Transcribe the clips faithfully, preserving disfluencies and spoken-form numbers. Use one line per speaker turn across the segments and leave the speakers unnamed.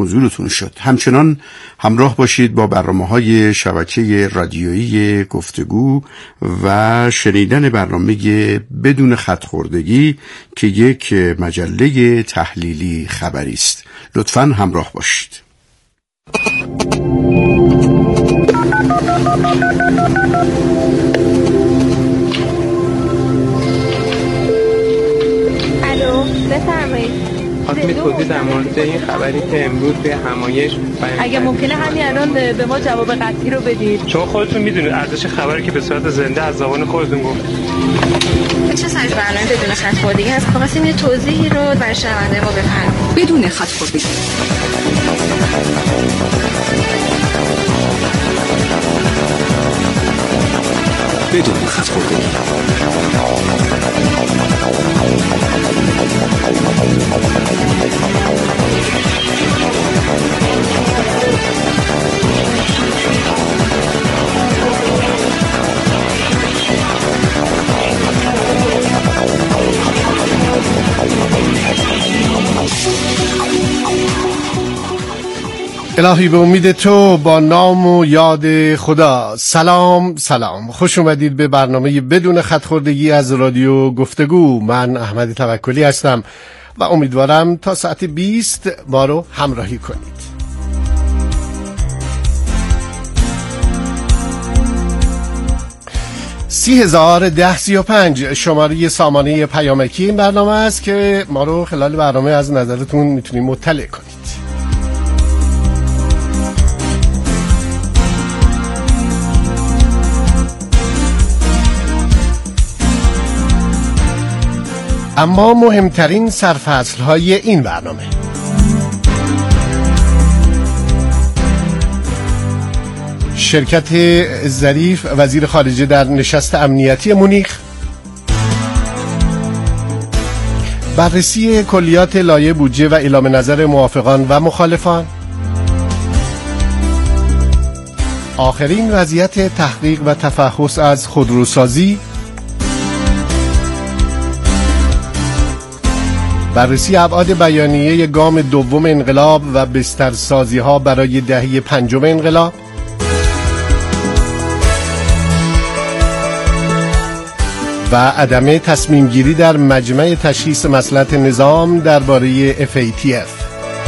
حضورتون شد. همچنان همراه باشید با برنامه‌های شبکه رادیویی گفتگو و شنیدن برنامه بدون خط‌خوردگی که یک مجله تحلیلی خبری است. لطفاً همراه باشید.
الو، بفرمایید.
خواستم توضیح در مورد این خبری که امروز به همایش
اگه ممکنه همین الان به ما جواب قطعی رو بدید، چون
خودتون میدونید ارزش خبری که به صورت زنده از زبان خودتون گفت.
چه سایز برنامه بدون خط‌خوردگی هست؟ خواستیم یه توضیحی رو برای شنونده ما بفرمایید.
بدون خط‌خوردگی. بدون خط‌خوردگی.
الهی به امید تو با نام و یاد خدا. سلام سلام، خوش اومدید به برنامه بدون خط‌خوردگی از رادیو گفتگو. من احمد توکلی هستم و امیدوارم تا ساعت بیست ما رو همراهی کنید. سی هزار ده سی و پنج شماره سامانه پیامکی این برنامه است که ما رو خلال برنامه از نظرتون میتونید مطلع کنید. اما مهمترین سرفصل‌های این برنامه: شرکت ظریف وزیر خارجه در نشست امنیتی مونیخ، بررسی کلیات لایحه بودجه و اعلام نظر موافقان و مخالفان، آخرین وضعیت تحقیق و تفحص از خودروسازی، بررسی ابعاد بیانیه گام دوم انقلاب و بسترسازی ها برای دهه پنجم انقلاب، و عدم تصمیم گیری در مجمع تشخیص مصلحت نظام درباره اف ای تی اف.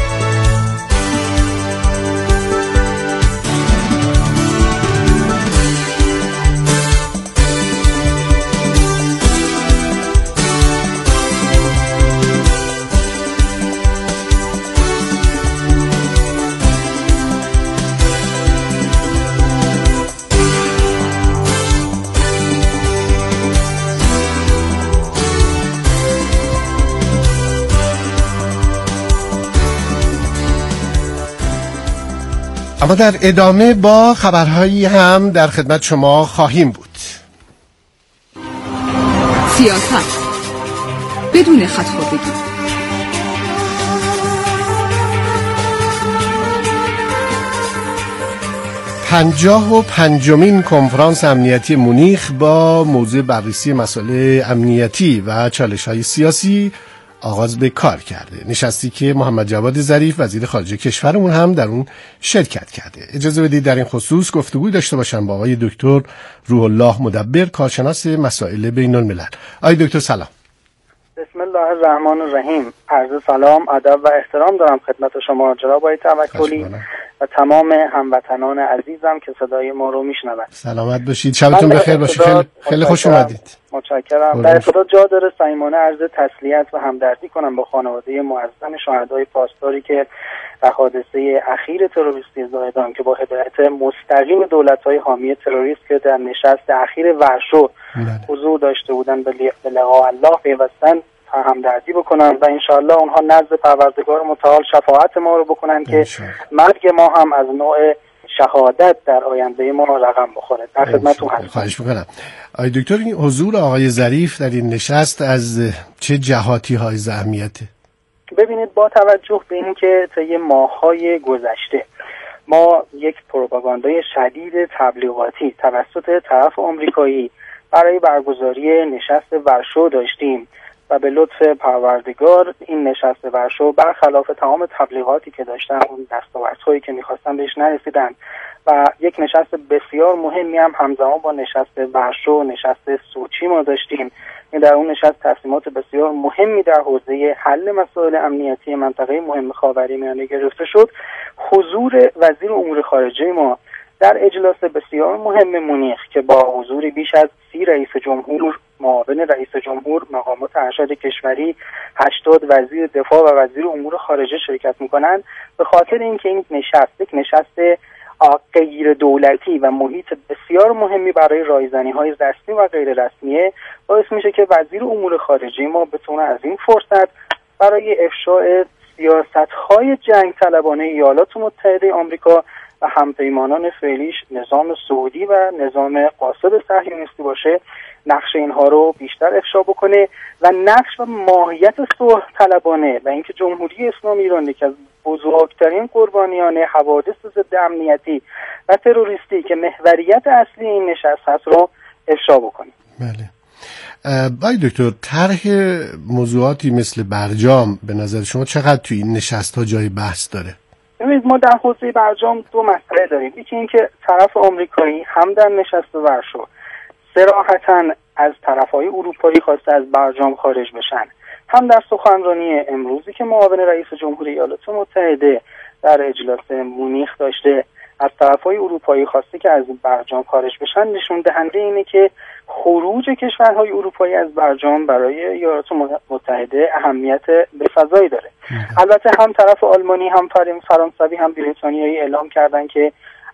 اما در ادامه با خبرهایی هم در خدمت شما خواهیم بود.
سیاست بدون خط‌خوردگی.
پنجاه و پنجمین کنفرانس امنیتی مونیخ با موضوع بررسی مسائل امنیتی و چالش‌های سیاسی آغاز به کار کرده. نشستی که محمد جواد ظریف وزیر خارجه کشورمون هم در اون شرکت کرده. اجازه بدید در این خصوص گفتگوی داشته باشم با آقای دکتر روح الله مدبر، کارشناس مسائل بین الملل. آقای دکتر سلام.
بسم الله الرحمن الرحیم. عرض سلام، ادب و احترام دارم خدمت شما جناب آقای توکلی و تمام هموطنان عزیزم که صدای ما رو میشنوند.
سلامت باشید، شبتون بخیر باشه. خیلی خیلی خوش اومدید.
متشکرم. در ابتدا جا داره صمیمانه عرض تسلیت و همدردی کنم با خانواده معظم شهدای پاسداری که در حادثه اخیر تروریستی زاهدان که با هدایت مستقیم دولت‌های حامی تروریست که در نشست اخیر ورشو حضور داشته بودن به لقاء الله پیوستن همدردی بکنن و انشاءالله اونها نزد پروردگار متعال شفاعت ما رو بکنن که مرگ ما هم از نوع شهادت در آینده ما رقم بخوره. در خدمتتون هستم.
خواهش می‌کنم. آقای دکتر، این حضور آقای ظریف در این نشست از چه جهاتی های اهمیته؟
ببینید، با توجه به اینکه طی ماه‌های گذشته ما یک پروپاگاندای شدید تبلیغاتی توسط طرف آمریکایی برای برگزاری نشست ورشو داشتیم و به لطف پروردگار این نشست ورشو برخلاف تمام تبلیغاتی که داشتن، اون دستاوردهایی که میخواستن بهش نرسیدن و یک نشست بسیار مهمی هم همزمان با نشست ورشو، نشست سوچی ما داشتیم. در اون نشست تصمیمات بسیار مهمی در حوزه حل مسائل امنیتی منطقه مهم خاورمیانه گرفته شد. حضور وزیر امور خارجه ما در اجلاس بسیار مهم مونیخ که با حضور بیش از سی رئیس جمهور، معاون رئیس جمهور، مقامات ارشد کشوری، هشتاد وزیر دفاع و وزیر امور خارجه شرکت میکنند، به خاطر اینکه این نشست یک نشست غیر دولتی و محیط بسیار مهمی برای رایزنی‌های رسمی و غیر رسمیه، باعث میشه که وزیر امور خارجه ما بتونه از این فرصت برای افشاء سیاست‌های جنگ طلبانه ایالات متحده آمریکا و همپیمانان فعلیش نظام سعودی و نظام قاصد صهیونیستی باشه، نقش اینها رو بیشتر افشا بکنه و نقش و ماهیت صلح طلبانه و اینکه جمهوری اسلامی ایران یکی از بزرگترین قربانیان حوادث ضد امنیتی و تروریستی که محوریت اصلی این نشست هست رو افشا بکنه.
بله. آقای دکتر، طرح موضوعاتی مثل برجام به نظر شما چقدر توی این نشست ها جای بحث داره؟
ببینید، ما در حوزه برجام دو مسئله داریم. یکی اینکه طرف آمریکایی هم در نشست ورشو صراحتاً از طرفهای اروپایی خواسته از برجام خارج بشن، هم در سخنرانی امروزی که معاون رئیس جمهور ایالات متحده در اجلاس مونیخ داشته از طرفهای اروپایی خواسته که از برجام خارج بشن، نشون دهنده اینه که خروج کشورهای اروپایی از برجام برای ایالات متحده اهمیت بسزایی داره. البته هم طرف آلمانی، هم فرانسوی، هم بریتانیایی اعلام کردن که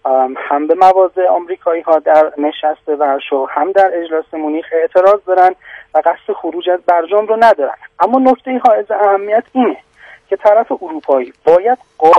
هم به مواضع آمریکایی ها در نشست ورشو هم در اجلاس مونیخ اعتراض دارن و قصد خروج از برجام رو ندارن. اما نکته حائز اهمیت اینه که طرف اروپایی باید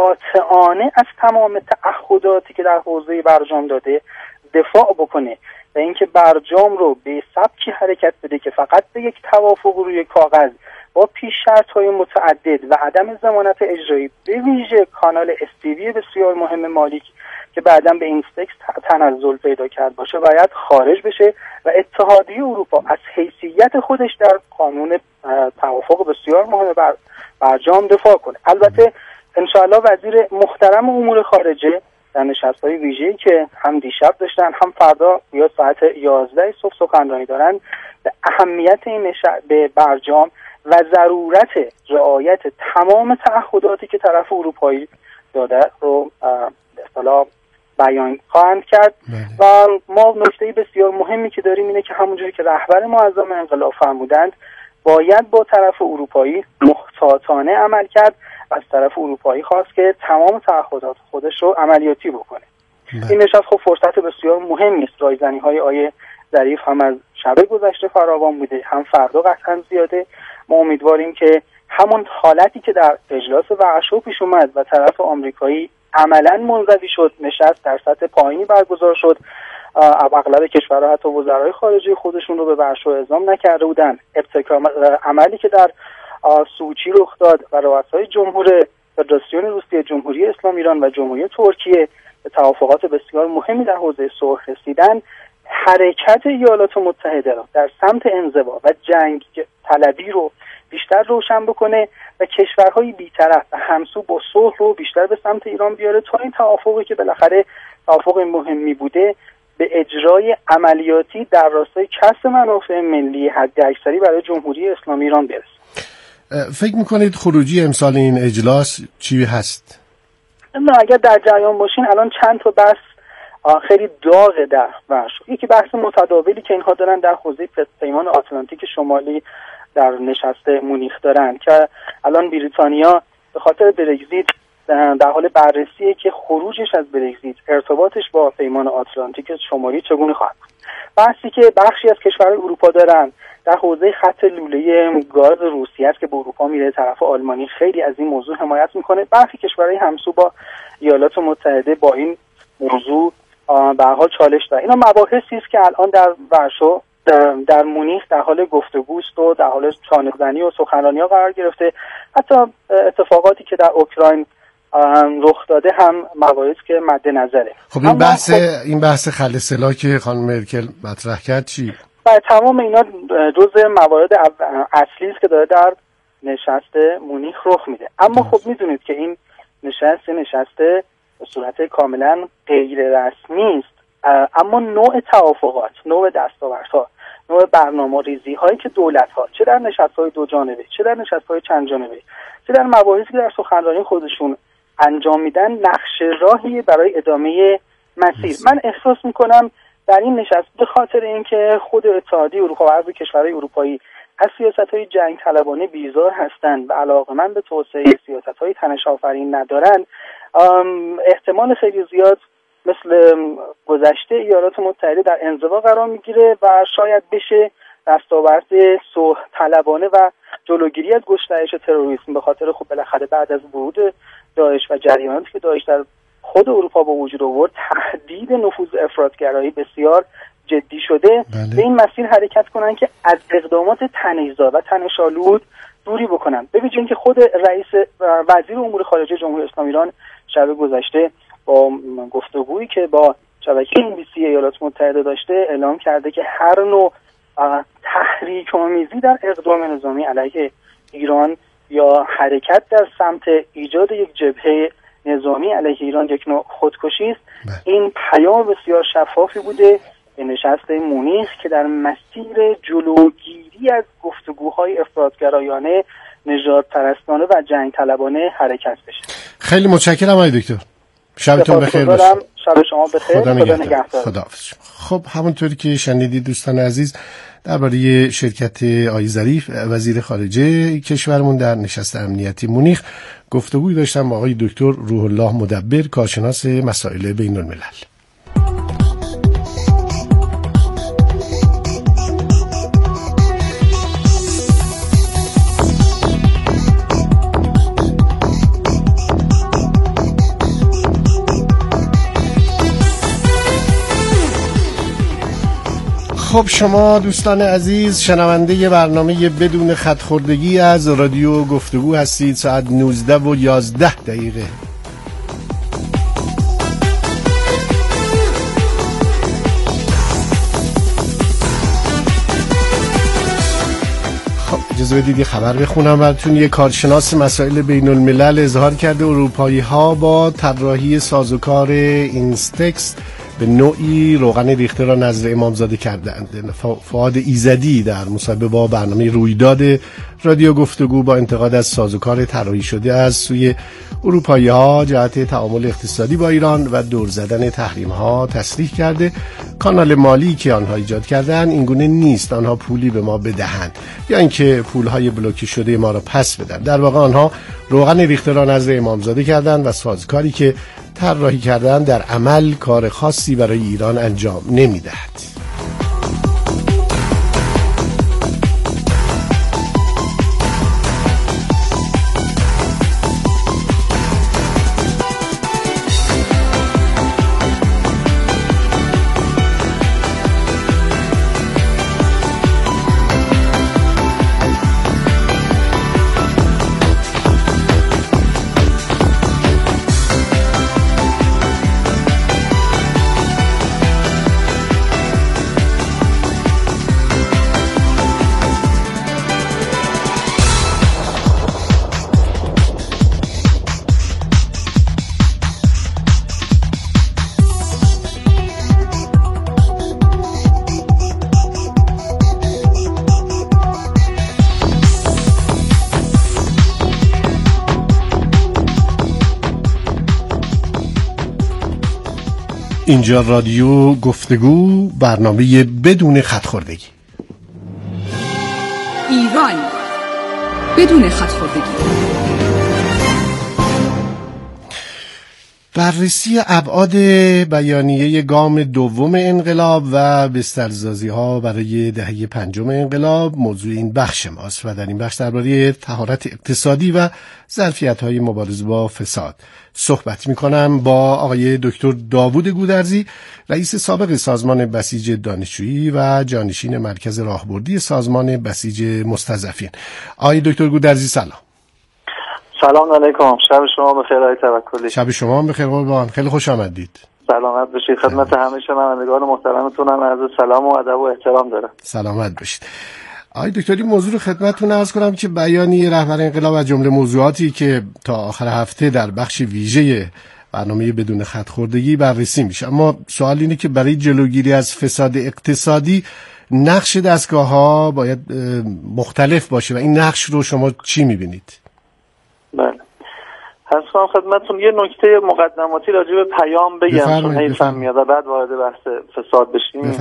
قاطعانه از تمام تعهداتی که در حوزه برجام داده دفاع بکنه و اینکه برجام رو به سبکی حرکت بده که فقط به یک توافق روی کاغذ با پیش شرط‌های متعدد و عدم ضمانت اجرایی، به ویژه کانال استیوی بسیار مهم مالیک که بعداً به این تکست تنزل پیدا کرد باشه، باید خارج بشه و اتحادیه اروپا از حیثیت خودش در قانون توافق بسیار مهم بر برجام دفاع کنه. البته انشاءالله وزیر محترم امور خارجه در نشست‌های ویژه‌ای که هم دیشب داشتن هم فردا یا ساعت یازده صبح سخنرانی دارن، به اهمیت این نشست به برجام و ضرورت رعایت تمام تعهداتی که طرف اروپایی داده رو به اصطلاح بیان خواهند کرد. و ما نکته بسیار مهمی که داریم اینه که همونجوری که رهبر معظم انقلاب فرمودند، باید با طرف اروپایی محتاطانه عمل کرد. از طرف اروپایی خواست که تمام تعهدات خودش رو عملیاتی بکنه. بله. این نشست خب فرصت بسیار مهمی است. رایزنی‌های آیه ظریف هم از شب گذشته فراوان بوده، هم فردا قطعا زیاده. ما امیدواریم که همون حالتی که در اجلاس ورشو پیش اومد و طرف آمریکایی عملاً منزوی شد، نشست در سطح پایینی برگزار شد، اغلب کشورها حتی وزرای خارجه خودشون رو به ورشو اعزام نکرده بودن، ابتکار عملی که در سوچی رخ داد و رؤسای جمهور فدراسیون روسیه، جمهوری اسلامی ایران و جمهوری ترکیه به توافقات بسیار مهمی در حوزه صلح رسیدن، حرکت ایالات متحده را در سمت انزوا و جنگ طلبی رو بیشتر روشن بکنه و کشورهای بی‌طرف و همسو با صلح رو بیشتر به سمت ایران بیاره تا این توافقی که بالاخره توافق مهمی بوده به اجرای عملیاتی در راستای کسب منافع ملی حداکثری برای جمهوری اسلامی ایران برسه.
فکر میکنید خروجی امسال این اجلاس چی هست؟
نه، اگر در جریان باشین الان چند تا بحث خیلی داغه در ورشو. یکی بحث متداولی که اینها دارن در حوزه پیمان آتلانتیک شمالی در نشست مونیخ دارن که الان بریتانیا به خاطر برگزیت در حال بررسیه که خروجش از برگزیت ارتباطش با پیمان آتلانتیک شمالی چگونه خواهد بود. بحثی که بخشی از کشورهای اروپا دارن در حوزه خط لوله گاز روسیه است که به اروپا میره، طرف آلمانی خیلی از این موضوع حمایت میکنه. برخی کشورهای همسو با ایالات متحده با این موضوع به هر حال چالش دارن. اینا مباحثی است که الان در ورشو در, در مونیخ در حال گفتگوست و در حال چانه‌زنی و سخنرانی‌ها قرار گرفته. حتی اتفاقاتی که در اوکراین رخ داده هم مواردی که مد نظره.
خب این بحث خب این بحث خل سلاح که خانم مرکل مطرح کرد چی؟
و تمام اینا جزء موارد اصلی است که داره در نشست مونیخ رخ میده. اما خب میدونید که این نشست نشست به صورت کاملا غیر رسمی است، اما نوع توافقات، نوع دستاوردها، نوع برنامه‌ریزی هایی که دولت ها چه در نشست های دو جانبه چه در نشست های چند جانبه چه در مباحثی که در سخنرانی خودشون انجام میدن نقشه راهی برای ادامه مسیر. من احساس میکنم در این نشست به خاطر اینکه خود اتحادیه اروپا و عضو کشورهای اروپایی از سیاست‌های جنگ طلبانه بیزار هستند و علاقه‌مند به توسعه سیاست‌های تنش‌آفرین ندارند، احتمال خیلی زیاد مثل گذشته ایالات متحده در انزوا قرار میگیره و شاید بشه دستاورد صلح طلبانه و جلوگیری از گسترش تروریسم به خاطر خب بالاخره بعد از ورود داعش و جریاناتی که داعش در خود اروپا با وجود آورد تهدید نفوذ افراطگرایی بسیار جدی شده. بله. به این مسیر حرکت کنن که از اقدامات تنش‌زا و تنش‌آلود دوری بکنن. ببینید اینکه خود رئیس وزیر امور خارجه جمهوری اسلامی ایران شب گذشته با گفتگویی که با شبکه ام بی سی ایالات متحده داشته اعلام کرده که هر نوع تحریک آمیزی در اقدام نظامی علیه ایران یا حرکت در سمت ایجاد یک جبهه نظامی علیه ایران یک نوع خودکشی است. این پیام بسیار شفافی بوده به نشست مونیخ که در مسیر جلوگیری از گفتگوهای افراطگرایانه، نژاد پرستانه و جنگ طلبانه حرکت بشه.
خیلی متشکرم آقای دکتر. شبتون بخیر باشه.
شب شما بخیر.
خدا نگهدار. خداحافظ. خب همونطوری که شنیدید دوستان عزیز، درباره شرکت آقای ظریف وزیر خارجه کشورمون در نشست امنیتی مونیخ گفتگوی داشتم با آقای دکتر روح الله مدبر، کارشناس مسائل بین الملل. خب شما دوستان عزیز شنونده برنامه بدون خط‌خوردگی از رادیو گفتگو هستید. ساعت نوزده و یازده دقیقه. خب اجازه بدید یه خبر بخونم براتون. یه کارشناس مسائل بین الملل اظهار کرده اروپایی ها با طراحی سازوکار اینستکس به نوعی روغن ریخته را نزد امامزاده کردند. فؤاد ایزدی در مصاحبه با برنامه رویداد رادیو گفتگو با انتقاد از سازوکار طراحی شده از سوی اروپایی‌ها جهت تعامل اقتصادی با ایران و دور زدن تحریم‌ها تصریح کرده کانال مالی که آنها ایجاد کردند اینگونه نیست آنها پولی به ما بدهند یا اینکه پول‌های بلوکه شده ما را پس بدن. در واقع آنها روغن ریخته را نزد امامزاده کردند و سازوکاری که طراحی کردن در عمل کار خاصی برای ایران انجام نمی‌دهد. اینجا رادیو گفتگو، برنامه بدون خط‌خوردگی.
ایران بدون خط‌خوردگی.
بررسی ابعاد بیانیه گام دوم انقلاب و بسترسازی‌ها برای دهه پنجم انقلاب موضوع این بخش ماست و در این بخش درباره طهارت اقتصادی و ظرفیت‌های مبارزه با فساد صحبت می‌کنم با آقای دکتر داوود گودرزی، رئیس سابق سازمان بسیج دانشجویی و جانشین مرکز راهبردی سازمان بسیج مستضعفین. آقای دکتر گودرزی سلام.
سلام علیکم، شب شما بخیر آقای توکلی.
شب شما بخیر قربان، خیلی خوش آمدید.
سلامت باشید. خدمت همه شنوندگان محترمتونم عرض سلام و ادب و احترام دارم.
سلامت باشید. آقای دکتر این موضوع رو خدمتتون عرض کنم که بیانیه رهبر انقلاب از جمله موضوعاتی که تا آخر هفته در بخش ویژه برنامه بدون خط‌خوردگی بررسی میشه، اما سوال اینه که برای جلوگیری از فساد اقتصادی نقش دستگاه‌ها باید مختلف باشه و این نقش رو شما چی می‌بینید؟
بله. حتما خدمتتون یه نکته مقدماتی راجع به پیام بگم چون حیفم میاد و بعد وارد بحث فساد بشیم.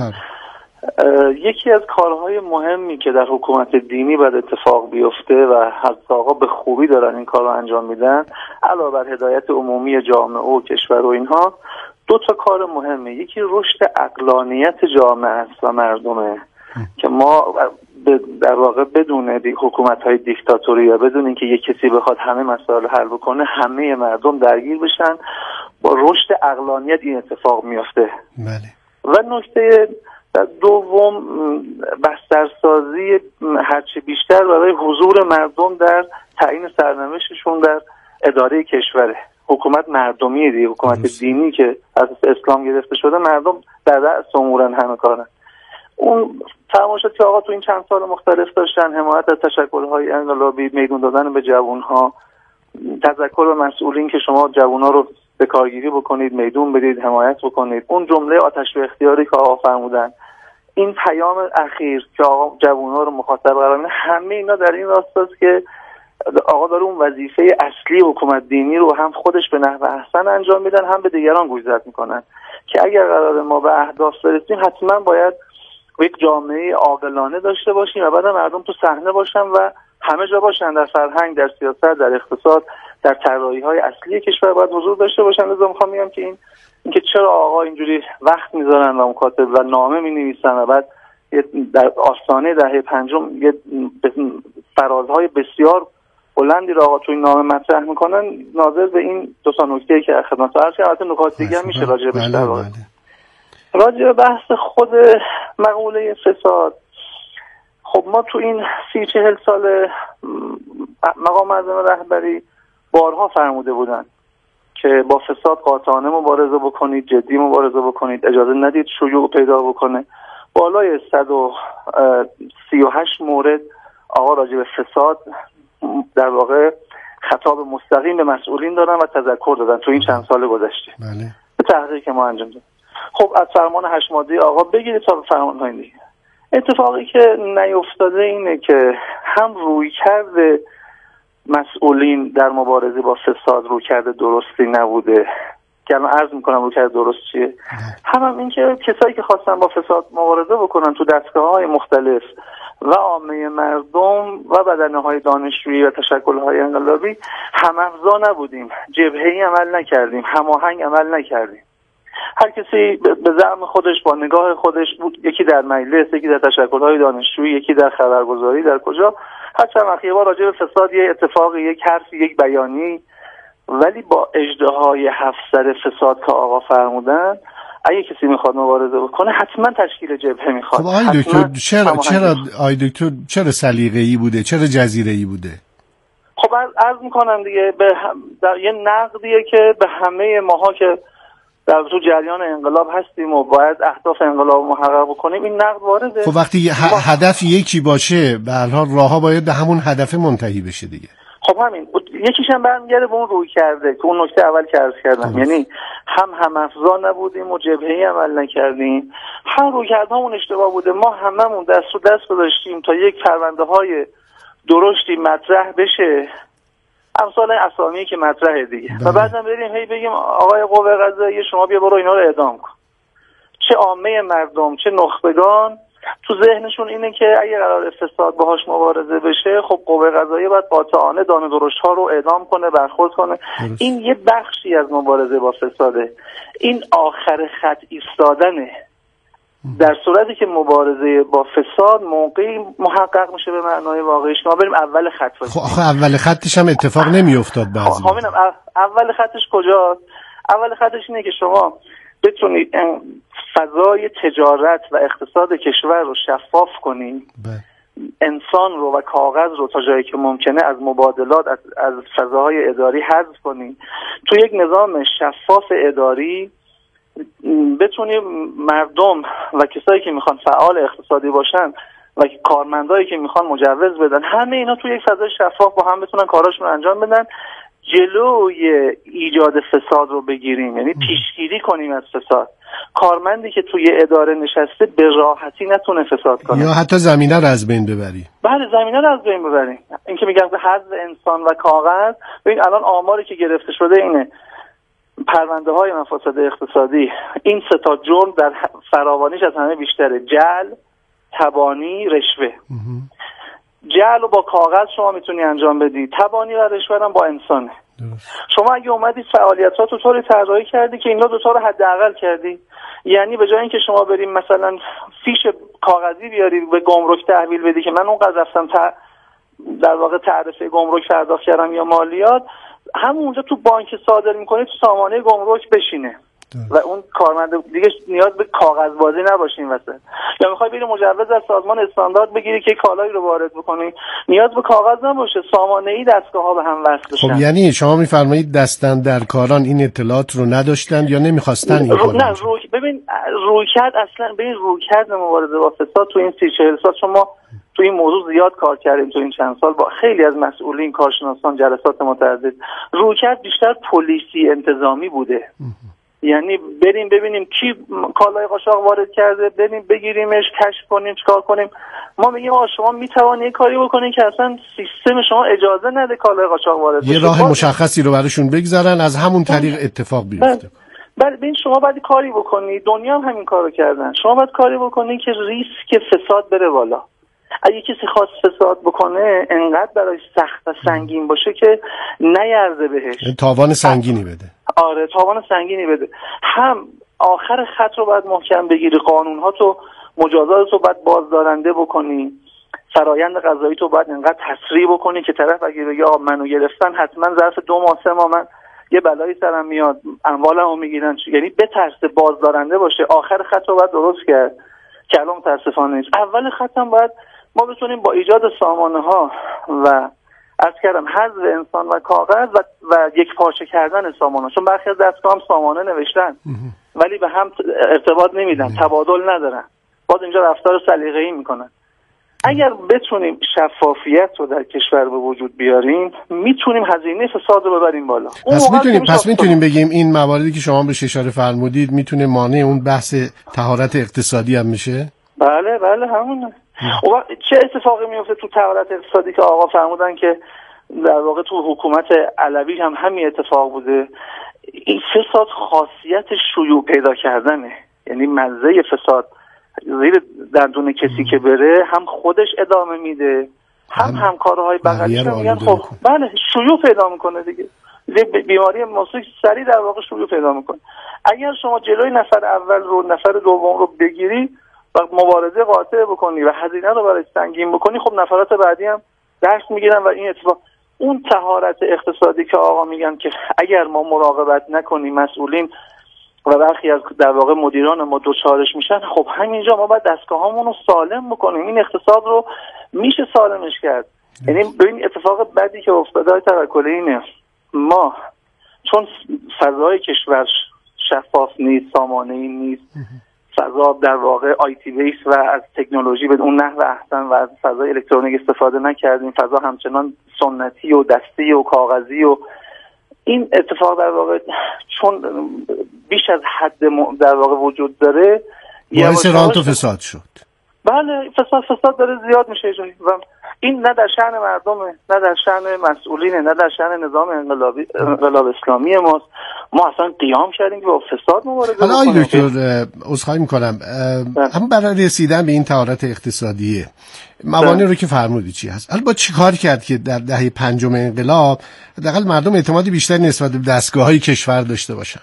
یکی از کارهای مهمی که در حکومت دینی باید اتفاق بیفته و حضرت آقا به خوبی دارن این کار رو انجام میدن، علاوه بر هدایت عمومی جامعه و کشور و اینها، دو تا کار مهمه. یکی رشد عقلانیت جامعه است و مردمه که ما در واقع بدون حکومت‌های دیکتاتوری یا بدون اینکه یک کسی بخواد همه مسائل حل بکنه همه مردم درگیر بشن، با رشد عقلانیت این اتفاق میفته.
بله.
و نکته دوم بسترسازی هرچه بیشتر برای حضور مردم در تعیین سرنوشتشون در اداره کشوره. حکومت مردمی دیگه، حکومت دینی که از اسلام گرفته شده، مردم در رأس امورن همه کارن. اون فرمایشاتی که آقا تو این چند سال مختلف داشتن، حمایت از تشکل‌های انقلابی، میدون دادن به جوان‌ها، تذکر به مسئولین که شما جوان‌ها رو به کارگیری بکنید، میدون بدید، حمایت بکنید، اون جمله آتش به اختیاری که آقا فرمودن، این پیام اخیر که آقا جوان‌ها رو مخاطب قرار میده، همه اینا در این راستاست که آقا داره اون وظیفه اصلی حکومت دینی رو هم خودش به نحو احسن انجام میدن، هم به دیگران گوشزد میکنن که اگر قرار ما به اهداف برسیم حتما باید یک جامعه عاقلانه داشته باشیم و بعد مردم تو صحنه باشن و همه جا باشن، در فرهنگ، در سیاست، در اقتصاد، در طراحی‌های اصلی کشور باید حضور داشته باشن. لذا میخوام میگم که این اینکه چرا آقا اینجوری وقت میذارن و مکاتب و نامه مینویسن و بعد در آستانه دهه پنجم یه فرازهای بسیار بلندی رو آقا توی نامه مطرح میکنن، ناظر به این دو تا نکته‌ای که خدمت عرض کردم. البته نکات دیگه هم میشه راجع بهش در واقع راجع به بحث خود مقوله فساد. خب ما تو این سی چهل سال مقام معظم رهبری بارها فرموده بودن که با فساد قاطعانه مبارزه بکنید، جدی مبارزه بکنید، اجازه ندید شیوع پیدا بکنه. بالای صد و سی و هشت مورد آقا راجع به فساد در واقع خطاب مستقیم به مسئولین دادن و تذکر دادن تو این چند سال گذشته.
بله.
به تحقیقی که ما انجام دادیم. خب از فرمان هشت ماده آقا بگیرید تا فرمان‌های دیگه. اتفاقی که نیفتاده اینه که هم روی کرده مسئولین در مبارزه با فساد روی کرده درستی نبوده که الان عرض میکنم روی کرده درست چیه، هم هم این که کسایی که خواستن با فساد مبارزه بکنن تو دستگاه‌های مختلف و عامه مردم و بدنه‌های دانشجویی و تشکل‌های انقلابی هم‌افزا نبودیم، جبهه‌ای عمل نکردیم، هماهنگ عمل نکردیم. هر کسی به زعم خودش با نگاه خودش بود، یکی در مجلس، یکی در تشکل‌های دانشجویی، یکی در خبرگزاری، در کجا، هر چند وقت یه بار راجع به فساد یه اتفاق، یک حرف، یک بیانی، ولی با اژدهای هفت سر فساد که آقا فرمودن اگه کسی میخواد مبارزه بکنه حتما تشکیل جبهه میخواد.
خب آقای دکتر چرا چرا آقای دکتر چرا سلیقه‌ای بوده، چرا جزیره‌ای بوده؟
خب عرض میکنم دیگه به در یه نقدیه که به همه ماها که در تو جریان انقلاب هستیم و باید اهداف انقلاب محقق بکنیم این نقد وارده.
خب وقتی ه- هدف یکی باشه به هر حال راهها باید به همون هدف منتهی بشه دیگه.
خب همین یکیش هم برمیگرده به اون روی کرده که اون نکته اول که عرض کردم، یعنی هم هم افزا نبودیم و جبهه‌ای عمل نکردیم، هم روی کردهامون اشتباه بوده. ما هممون دست رو دست گذاشتیم تا یک پرونده های درشتی مطرح بشه، امثال اسامی که مطرحه دیگه، و بعدم بریم هی بگیم آقای قوه قضاییه شما بیا برو اینا رو اعدام کن. چه عامه مردم چه نخبگان تو ذهنشون اینه که اگه قرار فساد باهاش مبارزه بشه خب قوه قضاییه باید قاطعانه دانه درشت‌ها رو اعدام کنه، برخورد کنه. درست. این یه بخشی از مبارزه با فساده، این آخر خط ایستادنه. در صورتی که مبارزه با فساد موقعی محقق میشه به معنای واقعیش ما بریم اول خط.
خب آخه اول خطش هم اتفاق نمیافتاد بعضی.
خب همینم اول خطش کجاست؟ اول خطش اینه که شما بتونید فضای تجارت و اقتصاد کشور رو شفاف کنید، انسان رو و کاغذ رو تا جایی که ممکنه از مبادلات از, از فضاهای اداری حذف کنید، تو یک نظام شفاف اداری بتونیم مردم و کسایی که میخوان فعال اقتصادی باشن و کارمندایی که میخوان مجوز بدن، همه اینا توی یک فضای شفاف با هم بتونن کاراشون رو انجام بدن، جلوی ایجاد فساد رو بگیریم، یعنی پیشگیری کنیم از فساد. کارمندی که توی اداره نشسته به راحتی نتونه فساد کنه،
یا حتی زمینه رو از بین ببری.
بله، زمینه رو از بین ببریم. این که میگن حذف انسان و کاغذ، ببین الان آماری که گرفته شده اینه پرونده های مفاسد اقتصادی، این سه تا جرم در فراوانیش از همه بیشتره: جعل، تبانی، رشوه. جعل رو با کاغذ شما میتونی انجام بدی، تبانی و رشوه هم با انسانه. شما اگه اومدی فعالیتات رو طوری طراحی کردی که اینا دوتا رو حداقل کردی، یعنی به جای اینکه شما بریم مثلا فیش کاغذی بیاری به گمرک تحویل بدی که من اون قدر رفتم تا در واقع تعرفه گمرک پرداخت کردم یا مالیات، همونجا تو بانک صادر میکنی تو سامانه گمرک بشینه و اون کارمند دیگه نیاز به کاغذ بازی نباشه این وسط. یا میخوای بری مجوز از سازمان استاندارد بگیری که کالایی رو وارد بکنی، نیاز به کاغذ نباشه، سامانه‌ای دستگاه‌ها به هم وصل بشن.
خب یعنی شما میفرمایید دستن در کاران این اطلاعات رو نداشتند یا نمیخواستن این کارو؟
نه رو... ببین رویکرد اصلا ببین رویکرد مبارزه با فساد تو این سی چهل سال شما تو این موضوع زیاد کار کردیم، تو این چند سال با خیلی از مسئولین، کارشناسان، جلسات متعدد. رویکرد بیشتر پلیسی انتظامی بوده. یعنی بریم ببینیم کی کالای قاچاق وارد کرده، بریم بگیریمش، کشف کنیم، چیکار کنیم. ما میگیم آقا شما میتوانی کاری بکنین که اصلا سیستم شما اجازه نده کالای قاچاق وارد بشه.
یه راه مشخصی رو براشون بگذارن، از همون طریق اتفاق بیفته.
بله ببین شما باید کاری بکنی، دنیا هم همین کارو کردن. شما باید کاری بکنی که ریسک فساد بره بالا. اگه کسی خواست فساد بکنه انقدر برای سخت و سنگین باشه که نیرزه بهش،
تاوان سنگینی بده.
آره تاوان سنگینی بده. هم آخر خط رو باید محکم بگیری، قانون‌ها تو مجازات رو باید بازدارنده بکنی، فرایند قضایی تو باید انقدر تسریع بکنی که طرف اگه بگه آقا منو گرفتن حتما ظرف دو ماه سه ماه من یه بلایی سرم میاد اموالمو میگیرن، یعنی بترسه، بازدارنده باشه. آخر خط رو باید درست کرد که الان متاسفانه نیست. اول خط هم باید ما بتونیم با ایجاد سامانه ها و از کردم حذف انسان و کاغذ و, و یک پارچه کردن سامانه ها، چون برخی از دستگاه هم سامانه نوشتن ولی به هم ارتباط نمیدن، تبادل ندارن، باز اینجا رفتار سلیقه‌ای میکنن. اگر بتونیم شفافیت رو در کشور به وجود بیاریم میتونیم هزینه فساد رو ببریم بالا.
پس میتونیم پس میتونیم بگیم این مواردی که شما بهش اشاره فرمودید میتونه مانع اون بحث طهارت اقتصادی هم میشه؟
بله بله همونه. و چه اتفاقی میفته تو طهارت اقتصادی که آقا فرمودن که در واقع تو حکومت علوی هم همین اتفاق بوده. این فساد خاصیت شیوع پیدا کردنه، یعنی مزه فساد زیر دندون کسی که بره هم خودش ادامه میده هم همکارهای بغلیش میگن خب بله شیوع پیدا میکنه دیگه، بیماری موسیقی سریع در واقع شیوع پیدا میکنه. اگر شما جلوی نفر اول رو نفر دوم رو بگیری و مبارزه قاطع بکنی و هزینه رو برای سنگین بکنی، خب نفرات بعدی هم درس میگیرن و این اتفاق. اون طهارت اقتصادی که آقا میگن که اگر ما مراقبت نکنیم مسئولین و برخی از در واقع مدیران ما دوچارش میشن، خب همینجا ما باید دستگاهامون رو سالم بکنیم. این اقتصاد رو میشه سالمش کرد. یعنی ببین اتفاق بعدی که افتاده های توکلی اینه، ما چون فضای کشور شفاف نیست، سامانه‌ای نیست، فضا در واقع آیتی بیس و از تکنولوژی به اون نحو احسن و از فضای الکترونیک استفاده نکردیم، فضا همچنان سنتی و دستی و کاغذی و این اتفاق در واقع چون بیش از حد در واقع وجود داره
باعث رانت و فساد شد.
بله فساد فساد داره زیاد میشه جایی و این نه در شأن مردمه، نه در شأن مسئولینه، نه در شأن نظام انقلابی انقلاب اسلامی ماست. ما اصلا قیام کردیم که با فساد مبارزه کنیم.
حالا آقای دکتر عذرخواهی میکنم، هم برای رسیدن به این طهارت اقتصادیه موانع رو که فرمودی چی هست؟ حالا با چی کار کرد که در دهه پنجم انقلاب حداقل مردم اعتمادی بیشتری نسبت به دستگاه‌های کشور داشته باشن؟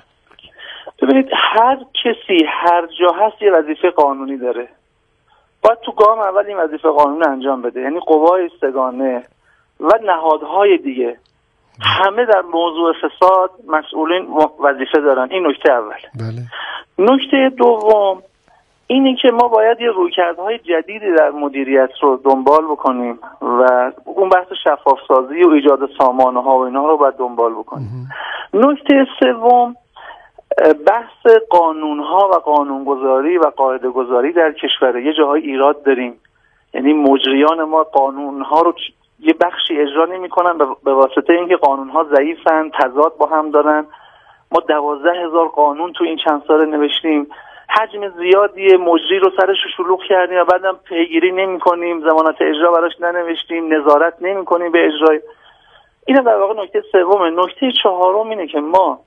ببینید هر کسی هر جا هست یه وظیفه قانونی داره، باید تو گام اول این وظیفه قانونی انجام بده. یعنی قوای سگانه و نهادهای دیگه همه در موضوع فساد مسئولین وظیفه دارن. این نکته اول.
بله.
نکته دوم اینه که ما باید یه رویکردهای جدیدی در مدیریت رو دنبال بکنیم و اون بحث شفاف سازی و ایجاد سامانه ها و اینا رو باید دنبال بکنیم. نکته سوم بحث قانونها و قانونگذاری و قاعده گذاری در کشور یه جاهای ایراد داریم، یعنی مجریان ما قانونها رو یه بخشی اجرا نمی‌کنن به واسطه اینکه قانونها ضعیفن، تضاد با هم دارن. ما دوازده هزار قانون تو این چند سال نوشتیم، حجم زیادی مجری رو سرش شلوغ کردیم و بعدم پیگیری نمی‌کنیم، ضمانت اجرا براش ننوشتیم، نظارت نمی‌کنیم به اجرای. این در واقع نکته سومه. نکته چهارم اینه که ما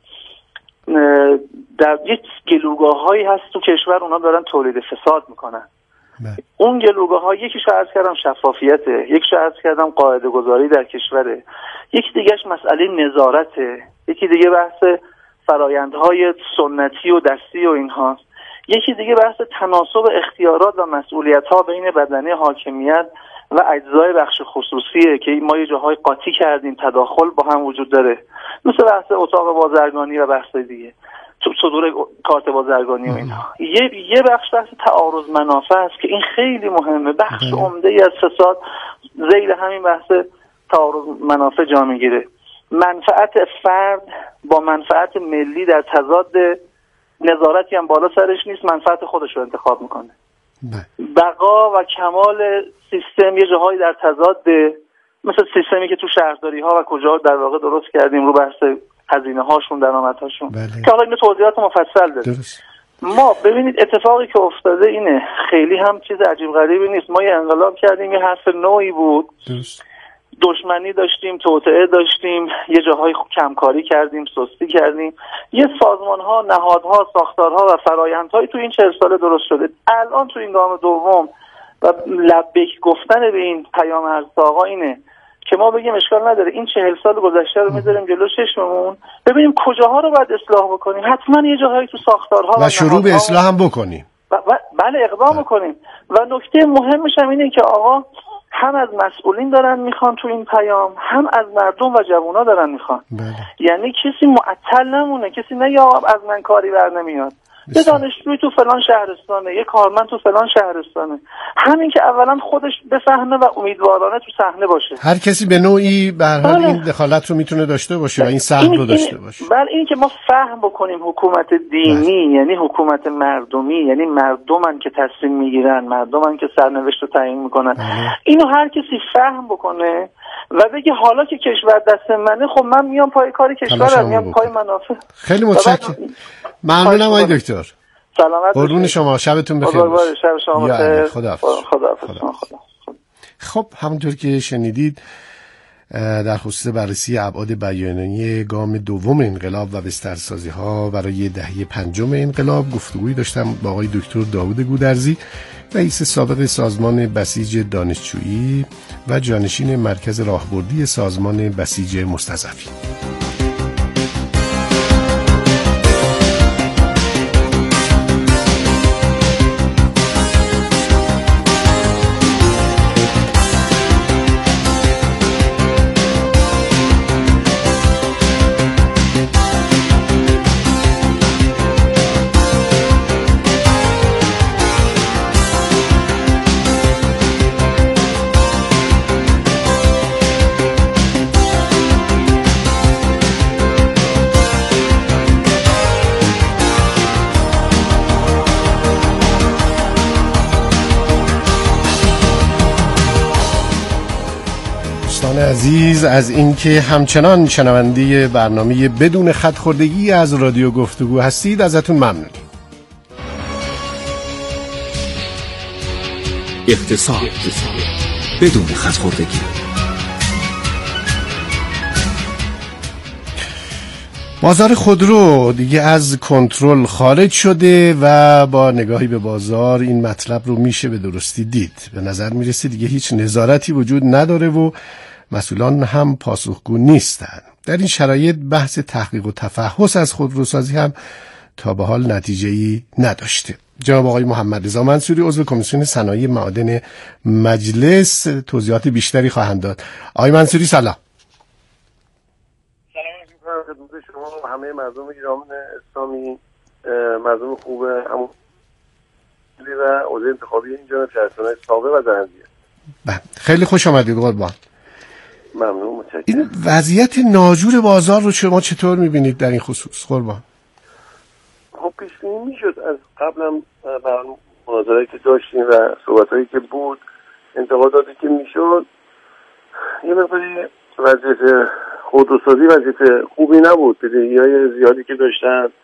در یک گلوگاه‌هایی هست تو کشور، اونا دارن تولید فساد میکنن. اون گلوگاه‌ها یکیش عرض کردم شفافیته، یکیش عرض کردم قاعده گذاری در کشوره، یکی دیگهش مسئله نظارته، یکی دیگه بحث فرایندهای سنتی و دستی و اینهاست، یکی دیگه بحث تناسب اختیارات و مسئولیت‌ها بین بدنه حاکمیت و اجزای بخش خصوصیه که ما یه جاهای قاطی کردیم، تداخل با هم وجود داره، مثل بحث اتاق بازرگانی و بحث دیگه، صدور کارت بازرگانی و اینها. یه یه بخش بحث تعارض منافع است که این خیلی مهمه. بخش عمده ای از فساد ذیل همین بحث تعارض منافع جا میگیره. منفعت فرد با منفعت ملی در تضاد، نظارتی هم بالا سرش نیست، منفعت خودش رو انتخاب میکنه. بقا و کمال سیستم یه جاهایی در تضاد، مثل سیستمی که تو شهرداری ها و کجا در واقع درست کردیم رو بحث هزینه هاشون، درآمد هاشون، که حالا این توضیحات مفصل داره. ما ببینید اتفاقی که افتاده اینه، خیلی هم چیز عجیب غریبی نیست. ما یه انقلاب کردیم، یه حرف نوعی بود، درست. دشمنی داشتیم، توطئه داشتیم، یه جاهای کمکاری کردیم، سستی کردیم، یه سازمان‌ها، نهادها، ساختارها و فرآیندهایی تو این چهل ساله درست شده. الان تو این گام دوم و لبیک گفتن به این پیام عرض آقا اینه که ما بگیم اشکال نداره، این چهل سال گذشته رو میذاریم جلو چشممون، ببینیم کجاها رو باید اصلاح بکنیم. حتما یه جاهایی تو ساختارها
و, و شروع به اصلاح هم بکنیم.
ب- ب- بله اقدام بکنیم. و نکته مهمش هم اینه که آقا هم از مسئولین دارن میخوان تو این پیام، هم از مردم و جوونا دارن میخوان. بله. یعنی کسی معطل نمونه، کسی نه یا از من کاری بر نمیاد، یه دانشجوی تو فلان شهرستانه، یه کارمند تو فلان شهرستانه، همین که اولا خودش بفهمه و امیدوارانه تو صحنه باشه.
هر کسی به نوعی به هر حال این دخالت رو میتونه داشته باشه و این سهم رو داشته باشه.
بله، این که ما فهم بکنیم حکومت دینی بله. یعنی حکومت مردمی، یعنی مردمن که تصمیم میگیرن، مردمن که سرنوشت رو تعیین میکنن. بله. اینو هر کسی فهم بکنه و بگه حالا که کشور دست منه، خب من میام پای کار کشورم، میام پای منافع.
خیلی متشکرم. ممنونم آقای دکتر.
سلامت باشید.
قربون شما، شبتون بخیر باشه.
شب شما بخیر.
خداحافظ.
خداحافظ.
خب همونطور که شنیدید در خصوص بررسی ابعاد بیانیه گام دوم انقلاب و بسترسازی ها برای دهه پنجم انقلاب گفتگویی داشتم با آقای دکتر داوود گودرزی، رئیس سابق سازمان بسیج دانشجویی و جانشین مرکز راهبردی سازمان بسیج مستضعفین. عزیز، از اینکه همچنان شنونده برنامه بدون خط‌خوردگی از رادیو گفتگو هستید ازتون ممنونیم.
اقتصاد بدون خط‌خوردگی.
بازار خودرو دیگه از کنترل خارج شده و با نگاهی به بازار این مطلب رو میشه به درستی دید. به نظر میرسه دیگه هیچ نظارتی وجود نداره و مسئولان هم پاسخگو نیستند. در این شرایط بحث تحقیق و تفحص از خودروسازی هم تا به حال نتیجه‌ای نداشته. جناب آقای محمد رضا منصوری عضو کمیسیون صنایع معادن مجلس توضیحات بیشتری خواهند داد. آقای منصوری سلام.
سلام علیکم خدمت شما و همه مردم ایران اسلامی، مردم خوب اما و عضو انتخابی اینجا چهارسنای سابق و درندیه.
خیلی خوش آمدید قربان.
ممنون، متشکرم.
این وضعیت ناجور بازار رو شما چطور میبینید در این خصوص قربان؟
پیش بینی میشد. از قبلم برای مناظره‌ای که داشتیم و صحبت‌هایی که بود، انتقاداتی که میشد، یه مقداری وضعیت خودروسازی وضعیت خوبی نبود. بدهی‌های زیادی که داشتن،